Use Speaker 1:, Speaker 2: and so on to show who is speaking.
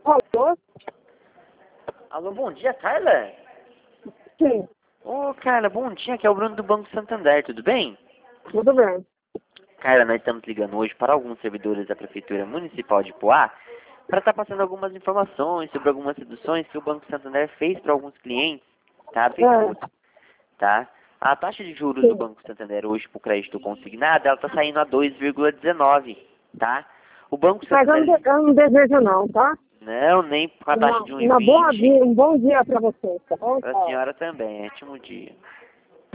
Speaker 1: Alô?
Speaker 2: Alô, bom dia, Carla?
Speaker 1: Sim,
Speaker 2: Ô, Carla, bom dia, aqui é o Bruno do Banco Santander, tudo bem?
Speaker 1: tudo bem.
Speaker 2: Carla, nós estamos ligando hoje para alguns servidores da Prefeitura Municipal de Poá para estar passando algumas informações sobre algumas reduções que o Banco Santander fez para alguns clientes, tá? Bem curto, tá? A taxa de juros do
Speaker 1: Sim.
Speaker 2: Banco Santander hoje para o crédito consignado, ela está saindo a 2,19, tá? O Banco
Speaker 1: Mas
Speaker 2: Santander,
Speaker 1: eu não desejo não, tá?
Speaker 2: não, nem com a taxa de
Speaker 1: Uma boa
Speaker 2: 1,20,
Speaker 1: dia, um bom dia para você, tá bom?
Speaker 2: para a
Speaker 1: Tchau.
Speaker 2: senhora também, ótimo dia.